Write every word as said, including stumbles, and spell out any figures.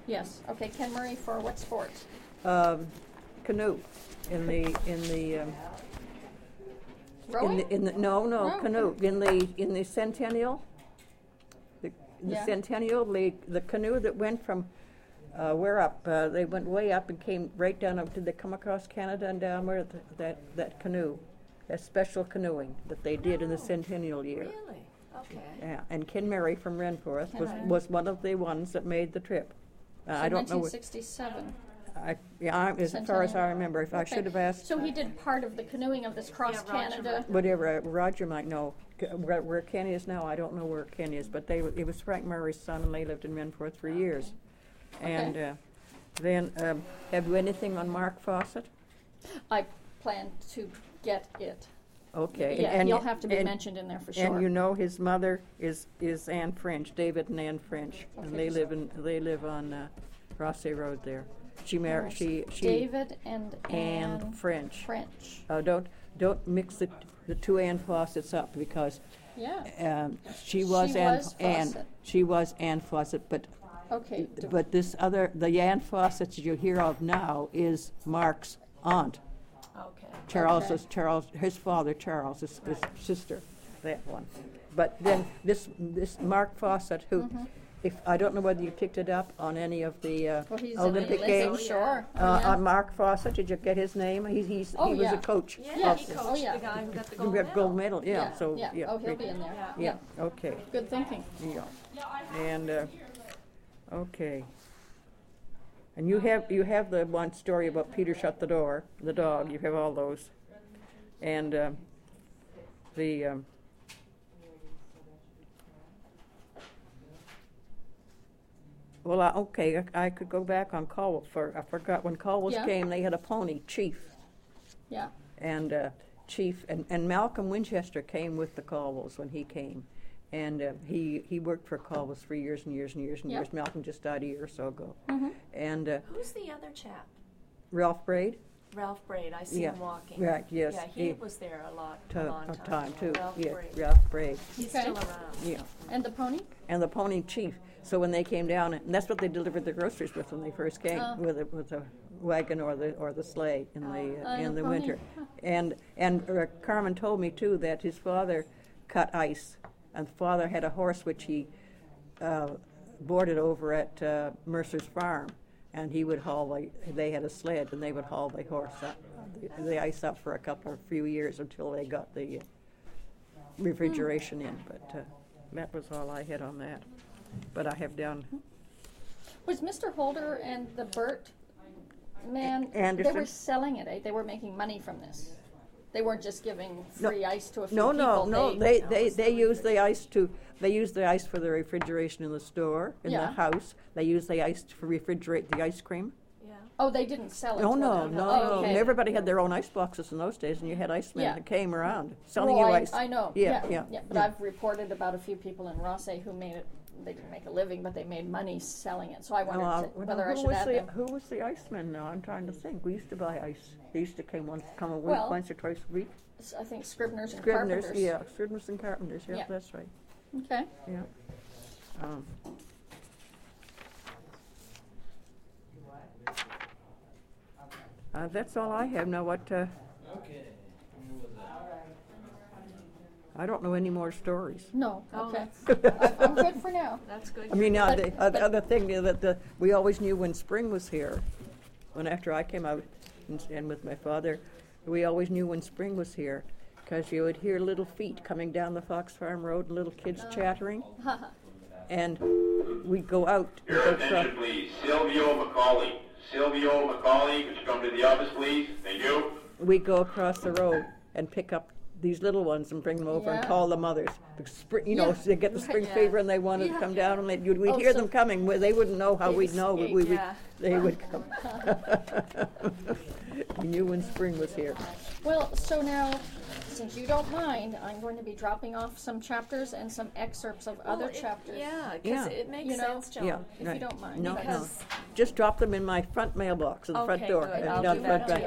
Yes, okay, Ken Murray for what sports? Um, canoe, in the, in the, um, in Rowing? the, in the, no, no, No. canoe, in the, in the Centennial. The, the Yeah. Centennial, the, the canoe that went from, uh, where up, uh, they went way up and came right down up, did they come across Canada and down where, th- that, that canoe, that special canoeing that they did in the Centennial year. Really? Okay. Yeah, and Ken Murray from Renforth Ken was, Murray. was one of the ones that made the trip. Uh, I don't know. nineteen what- sixty-seven. I, yeah, I, as far as I Centennial. remember, if I Okay. should have asked, So he did part of the canoeing of this cross Yeah, Roger Canada. might- whatever, uh, Roger might know. C- Where, where Ken is now, I don't know where Ken is, but they, it was Frank Murray's son, and they lived in Renforth for years. And Okay. uh, then, um, have you anything on Mark Fawcett? I plan to get it. Okay. and- Yeah, and- he'll have to be and- mentioned in there for sure. And you know his mother is, is Anne French, David and Anne French, and Okay, they so- live in, they live on uh, Rosse Road there. She married, she, she. David and Anne Anne French. French. Oh, don't, don't mix the, the two Ann Fawcett's up, because Yeah, um, she was She Ann, was Ann, Fawcett. she was Ann Fawcett, but, okay. d- but this other, the Ann Fawcett you hear of now is Mark's aunt. Okay. Charles's, Charles, his father, Charles, his, his sister, that one. But then this, this Mark Fawcett, who, Mm-hmm. if, I don't know whether you picked it up on any of the uh, Well, he's in Olympic the Games. Olympics, sure. Oh, Uh, yeah. on Mark Fawcett, did you get his name? He's, he's, Oh, he was yeah. a coach. Yeah, of he the- Oh, coached yeah. the guy who got the who gold got medal. gold medal, yeah, so, yeah. yeah. Oh, he'll be in there. Yeah. Yeah, okay, Good thinking. yeah. And, uh, okay. And you have, you have the one story about Peter shut the door, the dog, you have all those. And, uh, the, um, well, I, okay, I, I could go back on Caldwell for, I forgot, when Caldwell's Yeah. came, they had a pony, Chief. Yeah. And uh, Chief, and, and Malcolm Winchester came with the Caldwells when he came. And uh, he, he worked for Caldwell's for years and years and years and Yep. years. Malcolm just died a year or so ago. Mm-hmm. And uh, Who's the other chap? Ralph Braid, Ralph Braid. I see Yeah. him walking. right, yes. Yeah, he was there a lot, a to, long a time. time ago. too. Ralph Yeah, Braid. Ralph Braid. He's Okay. still around. Yeah. And the pony? And the pony Chief. So when they came down, and that's what they delivered the groceries with when they first came, Oh. with a, with a wagon or the or the sleigh in the Oh, uh, in the the pony. winter. Huh. And and uh, Carmen told me too that his father cut ice, and father had a horse which he uh, boarded over at uh, Mercer's farm, and he would haul the. They had a sled, and they would haul the horse up, the, the ice up for a couple of few years until they got the uh, refrigeration in. But uh, that was all I had on that. But I have down. Was Mister Holder and the Burt man, A- Anderson? they were selling it, eh? They were making money from this. They weren't just giving No. free ice to a few No, people. no, no. They they they use the ice to. They use the ice for the refrigeration in the store, in the Yeah. house. They use the ice to refrigerate the ice cream. Yeah. Oh, they didn't sell it No, to no, them. no, Oh, no. okay. And everybody had their own ice boxes in those days, and you had icemen Yeah. that came around selling Well, you I, ice. I know. Yeah, Yeah, yeah, But yeah. I've reported about a few people in Rosse who made it. They didn't make a living, but they made money selling it. So I wondered Uh, to- well, whether I who should was add the, them. Who was the iceman now? I'm trying to think. We used to buy ice. They used to come once, come a week, Well, once or twice a week. S- I think Scribners and Scribners, Carpenters. yeah, Scribners and Carpenters. Yeah, Yeah. that's right. Okay. Yeah. Um, uh, that's all I have. Now, what? Uh, I don't know any more stories. No. Oh, Okay. that's, I'm good for now. that's good. I mean, uh, But- the, uh, the but- other thing is that the, we always knew when spring was here. When after I came out and, and with my father, we always knew when spring was here, because you would hear little feet coming down the Fox Farm Road and little kids chattering, and we'd go out. And Your go attention, cro- please. Silvio McCauley. Silvio McCauley, could you come to the office, please? Thank you. we'd go across the road and pick up these little ones and bring them over and Yeah. call the mothers. The spring, you know, Yeah. they get the spring Yeah. fever and they wanted Yeah. to come down, and they'd, you'd, we'd Oh, hear so them coming. Well, they wouldn't know how they'd we'd know, but escape, we would. yeah. They would come. We knew when spring was here. Well, so now, since you don't mind, I'm going to be dropping off some chapters and some excerpts of other Well, it- chapters. Yeah, Yeah. because it makes You know, sense, John. Yeah, if you right. don't mind, No, no. because- Just drop them in my front mailbox at the front Okay, door. good. and I'll down do front that back.